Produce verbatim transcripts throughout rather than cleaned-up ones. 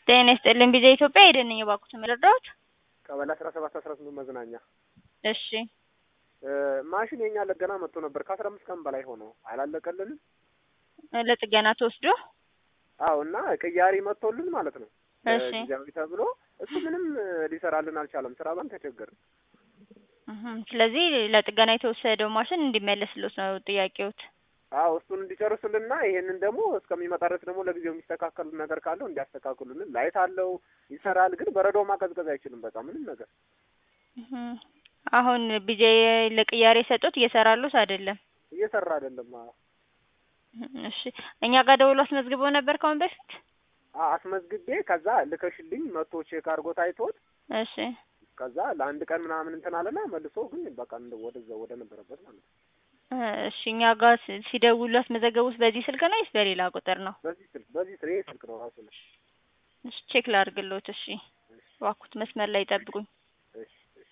ጤና ይስጥልኝ ቢዜ ኢትዮጵያ ሄደን ነኝ እባክዎት የምረዳዎት? ቀበሌ አስራ ሰባት አስራ ስምንት መዝናኛ። እሺ ማሽን የኛ ለገና መጥቶ ነበር ከአስራ አምስት ቀን በላይ ሆነው አላለቀልንም። ለጥገና ተወስዶ? አዎ እና ቅያሪ መጥቶልን ማለት ነው። እሺ ጊዜያዊ ተብሎ እሱ ምንም ሊሰራልን አልቻለም። ስራ ባን ተቸገርን። እህ ስለዚህ ለጥገና የተወሰደው ማሽን እንዲመለስልዎት ነው ጥያቄዎት? አዎ እሱን እንዲጨርሱልና ይሄንን ደግሞ እስከሚመጣ ድረስ ደግሞ ለጊዜው የሚስተካከል ነገር ካለው እንዲያስተካክሉልን። ላይት አለው ይሰራል፣ ግን በረዶ ማቀዝቀዝ አይችልም። በቃ ምንም ነገር እህ አሁን ቢዜ ለቅያሬ ሰጡት እየሰራሉት አይደለም? እየሰራ አይደለም። አዎ እሺ እኛ ጋር ደውሎ አስመዝግበው ነበር ከአሁን በፊት? አዎ አስመዝግቤ ከዛ ልከሽልኝ መጥቶ ቼክ አድርጎ ታይቶት እሺ ከዛ ለአንድ ቀን ምናምን እንትን አለና መልሶ ግን በቃ ወደዛ ወደ ነበረበት ማለት ነው። እሺ እኛ ጋር ሲደውሉ አስመዘገቡት በዚህ ስልክ ነው ወይስ በሌላ ቁጥር ነው? በዚህ ስልክ በዚህ ስልክ ይሄ ስልክ ነው ራሱ ነው። እሺ ቼክ ላድርግልዎት። እሺ እባክዎት መስመር ላይ ይጠብቁኝ። እሺ እሺ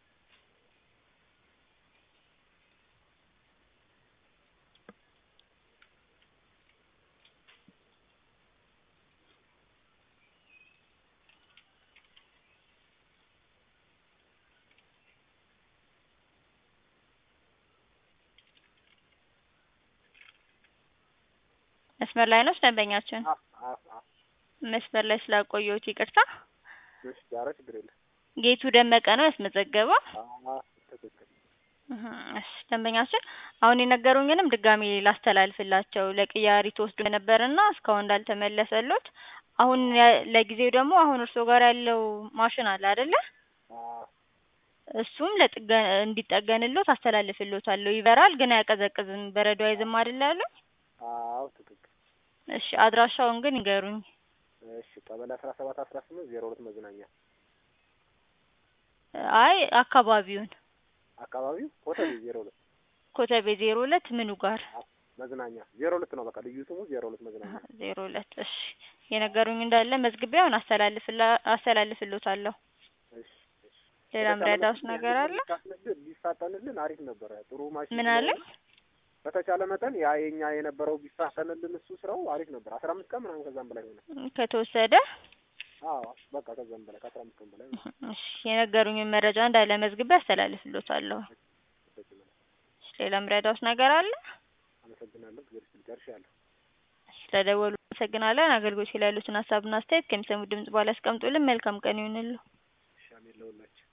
መስመር ላይ ነው ደንበኛችን? አዎ አዎ አዎ መስመር ላይ ስላቆየሁት ይቅርታ። እሺ ዛሬ ችግር የለም። ጌቱ ደመቀ ነው ያስመዘገበው? አዎ ትክክል። እህ እሺ ደንበኛችን አሁን የነገሩኝንም ድጋሜ ላስተላልፍላቸው ለቅያሪ ተወስዶ ነበርና እስካሁን እንዳልተመለሰልዎት አሁን ለጊዜው ደግሞ አሁን እርሶ ጋር ያለው ማሽን አለ አይደለ? አዎ እሱም ለጥገ እንዲጠገንልዎት አስተላልፍልዎታለሁ። ይበራል ግን አያቀዘቅዝም። በረዶ አይዝም አይደል ያሉኝ? አዎ ትክክል። እሺ አድራሻውን ግን ይንገሩኝ። እሺ ቀበሌ አስራ ሰባት አስራ ስምንት ዜሮ ሁለት መዝናኛ። አይ አካባቢውን አካባቢው ኮተቤ ዜሮ ሁለት ኮተቤ ዜሮ ሁለት ምኑ ጋር? መዝናኛ ዜሮ ሁለት ነው። በቃ ልዩ ስሙ ዜሮ ሁለት መዝናኛ። ዜሮ ሁለት እሺ የነገሩኝ እንዳለ መዝግቤ አሁን አስተላልፍላ አስተላልፍልዎታለሁ። እሺ እሺ ሌላ ምረዳዎት ነገር አለ? ቢፋጠንልን አሪፍ ነበረ። ጥሩ ማሽን ምን አለ? በተቻለ መጠን ያ የኛ የነበረው ቢፋጠንልን እሱ ስራው አሪፍ ነበር። አስራ አምስት ቀን ምናምን ከዛም በላይ ሆነ ከተወሰደ? አዎ በቃ ከዛም በላይ ከአስራ አምስት ቀን በላይ ነው። እሺ የነገሩኝን መረጃ እንዳለ መዝግቤ አስተላልፍልዎታለሁ። ሌላ ምረዳዎት ነገር አለ? አመሰግናለሁ። ግልጽ ጨርሻለሁ። ስለደወሉ አመሰግናለን። አገልግሎት ላይ ያሉትን ሀሳብና አስተያየት ከሚሰሙት ድምጽ በኋላ ያስቀምጡልን። መልካም ቀን ይሁንልዎ። እሺ አሜን ለሁላችን።